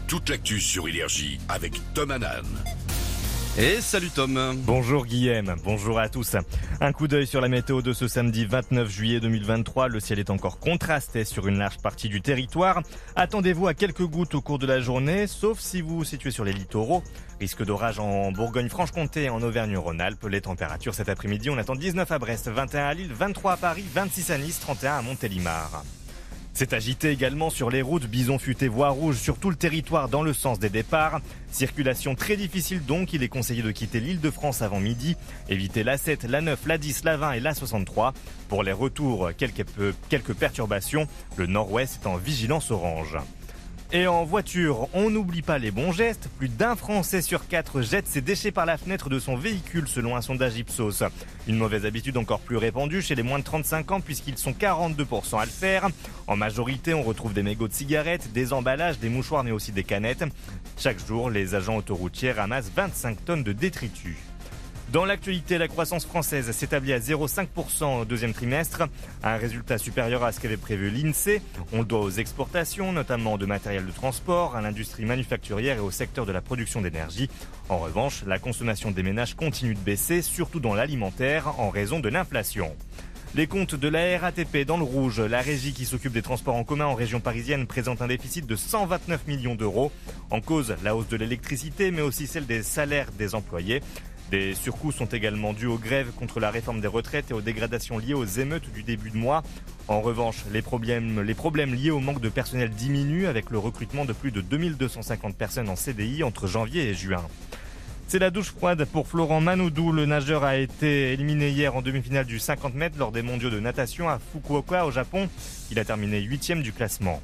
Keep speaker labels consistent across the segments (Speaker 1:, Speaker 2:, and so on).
Speaker 1: toute l'actu sur Énergie avec Tom Hanan.
Speaker 2: Et salut Tom.
Speaker 3: Bonjour Guillaume, bonjour à tous. Un coup d'œil sur la météo de ce samedi 29 juillet 2023. Le ciel est encore contrasté sur une large partie du territoire. Attendez-vous à quelques gouttes au cours de la journée, sauf si vous vous situez sur les littoraux. Risque d'orage en Bourgogne-Franche-Comté et en Auvergne-Rhône-Alpes. Les températures cet après-midi, on attend 19 à Brest, 21 à Lille, 23 à Paris, 26 à Nice, 31 à Montélimar. C'est agité également sur les routes, bison futé voie rouge sur tout le territoire dans le sens des départs. Circulation très difficile donc, il est conseillé de quitter l'Île-de-France avant midi. Évitez l'A7, l'A9, l'A10, l'A20 et l'A63. Pour les retours, quelques perturbations. Le nord-ouest est en vigilance orange. Et en voiture, on n'oublie pas les bons gestes. Plus d'un Français sur 4 jette ses déchets par la fenêtre de son véhicule selon un sondage Ipsos. Une mauvaise habitude encore plus répandue chez les moins de 35 ans puisqu'ils sont 42% à le faire. En majorité, on retrouve des mégots de cigarettes, des emballages, des mouchoirs mais aussi des canettes. Chaque jour, les agents autoroutiers ramassent 25 tonnes de détritus. Dans l'actualité, la croissance française s'établit à 0,5% au deuxième trimestre, un résultat supérieur à ce qu'avait prévu l'INSEE. On le doit aux exportations, notamment de matériel de transport, à l'industrie manufacturière et au secteur de la production d'énergie. En revanche, la consommation des ménages continue de baisser, surtout dans l'alimentaire, en raison de l'inflation. Les comptes de la RATP dans le rouge. La régie qui s'occupe des transports en commun en région parisienne présente un déficit de 129 millions d'euros. En cause, la hausse de l'électricité, mais aussi celle des salaires des employés. Des surcoûts sont également dus aux grèves contre la réforme des retraites et aux dégradations liées aux émeutes du début de mois. En revanche, les problèmes liés au manque de personnel diminuent avec le recrutement de plus de 2250 personnes en CDI entre janvier et juin. C'est la douche froide pour Florent Manodou. Le nageur a été éliminé hier en demi-finale du 50 mètres lors des mondiaux de natation à Fukuoka au Japon. Il a terminé 8e du classement.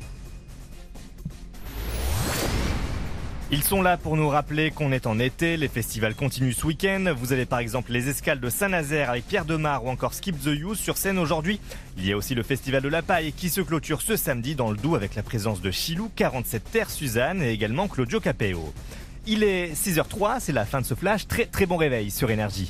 Speaker 3: Ils sont là pour nous rappeler qu'on est en été, les festivals continuent ce week-end. Vous avez par exemple les escales de Saint-Nazaire avec Pierre Demar ou encore Skip the Youth sur scène aujourd'hui. Il y a aussi le festival de la paille qui se clôture ce samedi dans le Doubs avec la présence de Chilou, 47 Terre Suzanne et également Claudio Capeo. Il est 6h03, c'est la fin de ce flash. Très très bon réveil sur Énergie.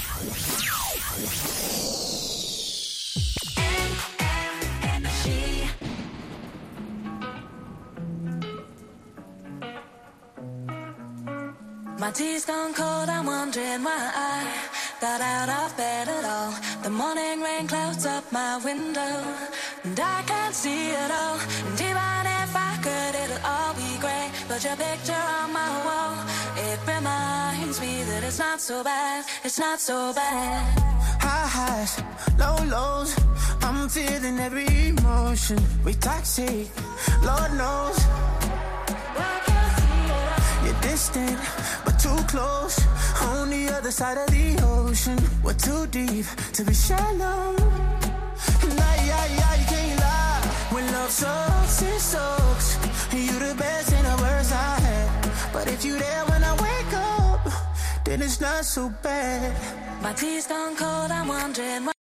Speaker 4: My tea's gone cold, I'm wondering why I got out of bed at all. The morning rain clouds up my window, and I can't see it all. And even if I could, it'll all be grey. But your picture on my wall, it reminds me that it's not so bad, it's not so bad.
Speaker 5: High highs, low lows, I'm feeling every emotion. We toxic, Lord knows. You're distant, but too close. On the other side of the ocean, we're too deep to be shallow. And you can't lie. When love sucks, it sucks. You the best and the worst I had. But if you there when I wake up, then it's not so bad.
Speaker 4: My tea's gone cold, I'm wondering why.